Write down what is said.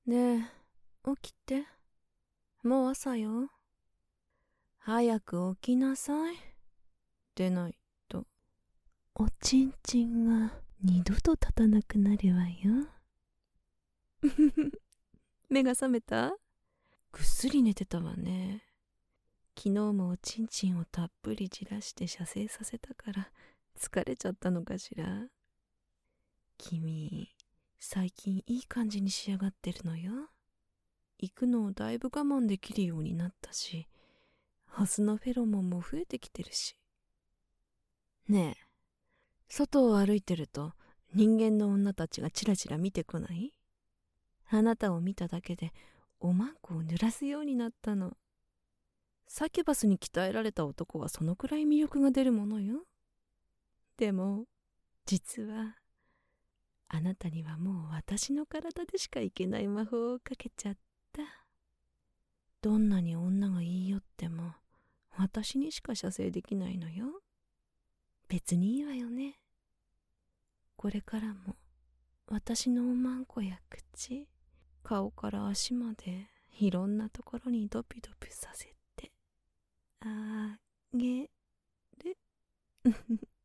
ねえ、起きて。もう朝よ。早く起きなさい。でないと、おちんちんが二度と立たなくなるわよ。目が覚めた？ぐっすり寝てたわね。昨日もおちんちんをたっぷりじらして射精させたから疲れちゃったのかしら。君、最近いい感じに仕上がってるのよ。行くのをだいぶ我慢できるようになったし、ハスのフェロモンも増えてきてるし。ねえ、外を歩いてると人間の女たちがチラチラ見てこない？あなたを見ただけでおまんこを濡らすようになったの。サキュバスに鍛えられた男はそのくらい魅力が出るものよ。でも実はあなたにはもう私の体でしかいけない魔法をかけちゃった。どんなに女が言い寄っても私にしか射精できないのよ。別にいいわよね。これからも私のおまんこや口、顔から足までいろんなところにドピドピさせてあげる。